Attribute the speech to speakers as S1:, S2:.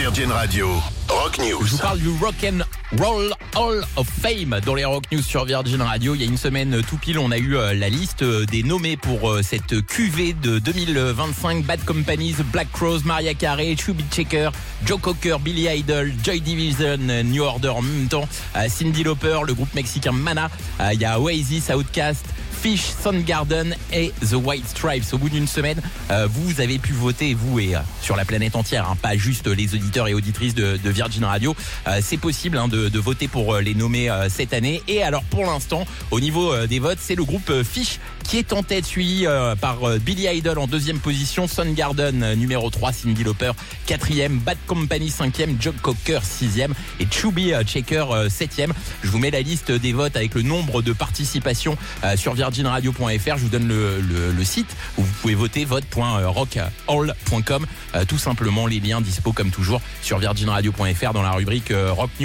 S1: Virgin Radio, Rock News.
S2: Je vous parle du Rock and Roll Hall of Fame dans les Rock News sur Virgin Radio. Il y a une semaine tout pile, on a eu la liste des nommés pour cette cuvée de 2025. Bad Company, The Black Crowes, Mariah Carey, Chubby Checker, Joe Cocker, Billy Idol, Joy Division, New Order en même temps, Cyndi Lauper, le groupe mexicain Mana, il y a Oasis, Outkast, Fish, Soundgarden et The White Stripes. Au bout d'une semaine, vous avez pu voter, vous et sur la planète entière, pas juste les auditeurs et auditrices de Virgin Radio. C'est possible de voter pour les nommer cette année. Et alors pour l'instant, au niveau des votes, c'est le groupe Fish qui est en tête, suivi par Billy Idol en deuxième position, Soundgarden numéro 3, Cyndi Lauper 4e, Bad Company 5e, Joe Cocker 6e et Chubby Checker 7e. Je vous mets la liste des votes avec le nombre de participations sur virginradio.fr. Je vous donne le site où vous pouvez voter, vote.rockhall.com. Tout simplement, les liens dispo comme toujours sur virginradio.fr dans la rubrique Rock News.